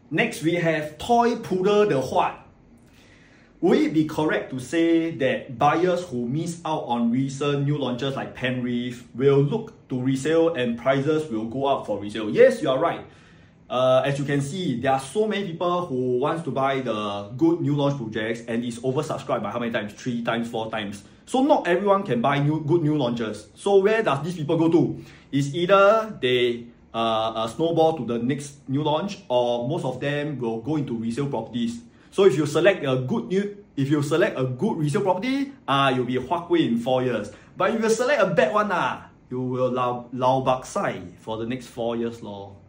Next, we have Toy Poodle the Huat. Would it be correct to say that buyers who miss out on recent new launches like Penrith will look to resale and prices will go up for resale? Yes, you are right. As you can see, there are so many people who wants to buy the good new launch projects and is oversubscribed by how many times? 3 times, 4 times. So not everyone can buy good new launches. So where does these people go to? Is either they snowball to the next new launch, or most of them will go into resale properties. So if you select a good resale property, you'll be huat kueh in 4 years. But if you select a bad one, you will lao bak sai for the next 4 years lor.